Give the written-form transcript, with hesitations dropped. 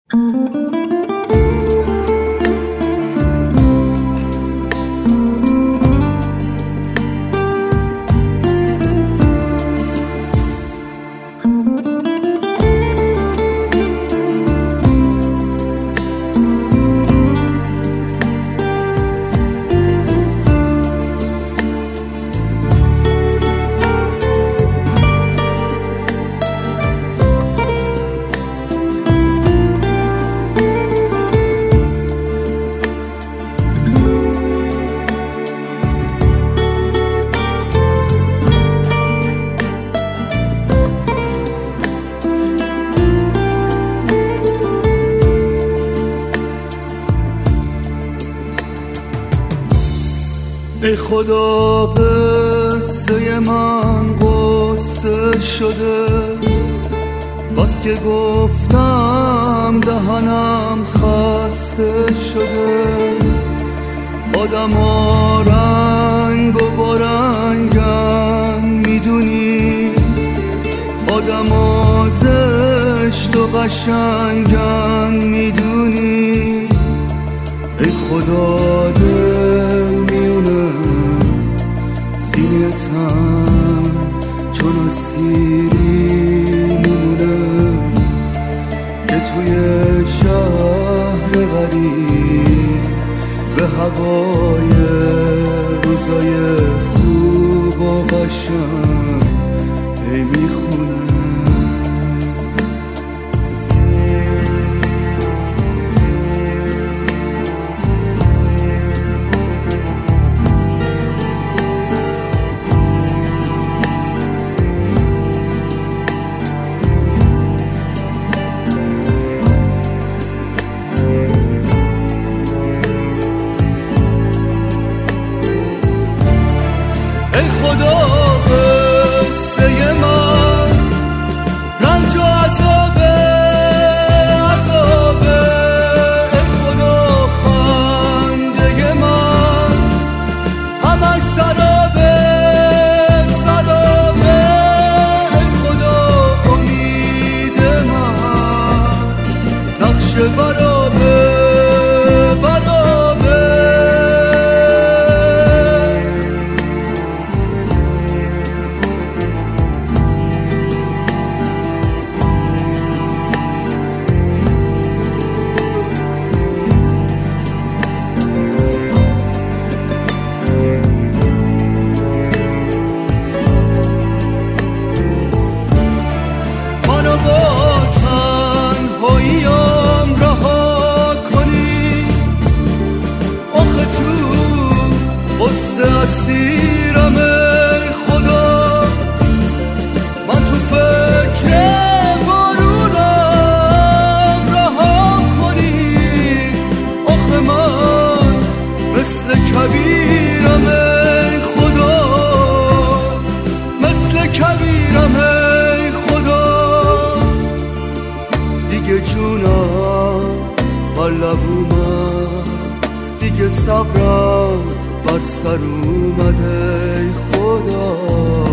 ای خدا قصه من قصه شده، باز که گفتم دهنم خسته شده. آدم ها رنگ و بارنگن میدونی، آدم ها زشت و قشنگن میدونی. ای خدا دل میونه سینه تن چون اسیری میمونه که توی شهر غریب به هوای روزای خوب و قشنگ هی میخونه. ای خدا قصه من رنج و عذابه. ای خدا خنده من همش سرابه. ای خدا امید من نقش برابه. منو با تنهاییم رها کنی، آخه تو غصه اسیرم. ای خدا من تو فکر بارونم رها کنی، آخه من مثل کبیرم. ای خدا مثل کبیرم. دیگه جونم بر لب اومد، دیگه صبرم بر سر اومده. ای خدا